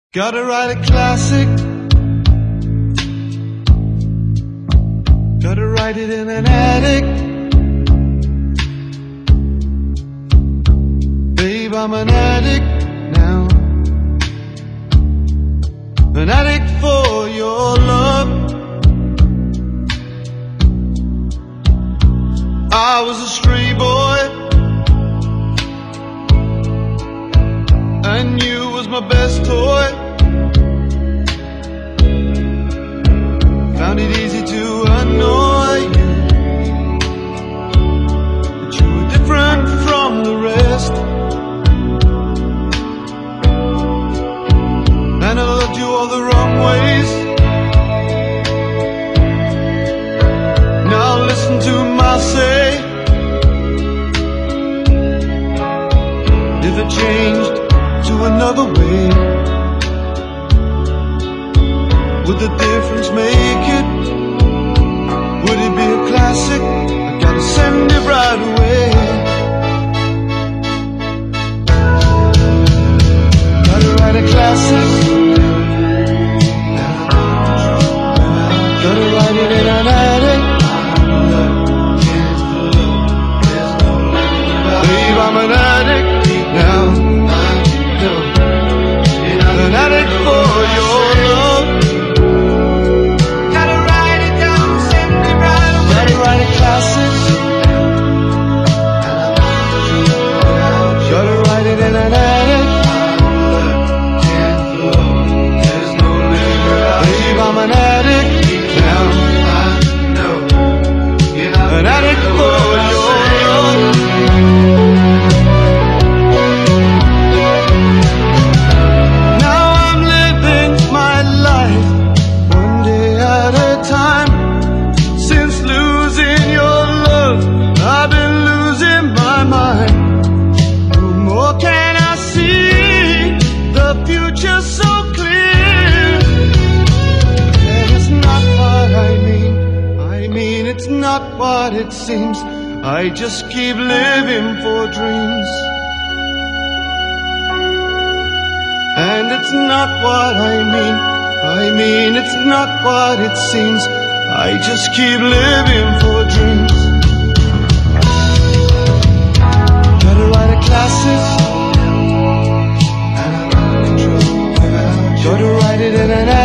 Gotta write a classic. Gotta write it in an attic. Babe, I'm an addict now. An addict for your love. I was a stray boy, and you was my best toy. Found it easy to annoy you, but you were different from the rest. And I loved you all the wrong ways. Now listen to my say. If it changed to another way, would the difference make it? Would it be a classic? I gotta send it right away. Gotta write a classic. Gotta write it in an attic. Babe, I'm an addict now. An addict for your love. Gotta write it down, send it right away. Gotta write a classic. Gotta write it in an attic. Babe, I'm an addict now. An addict for your love. Now I'm living my life one day at a time. Since losing your love, I've been losing my mind. No more can I see the future so clear. And it's not what I mean. I mean, it's not what it seems. I just keep living for dreams. And it's not what I mean. I mean, it's not what it seems. I just keep living for dreams. Gotta write a classic. Gotta write it in an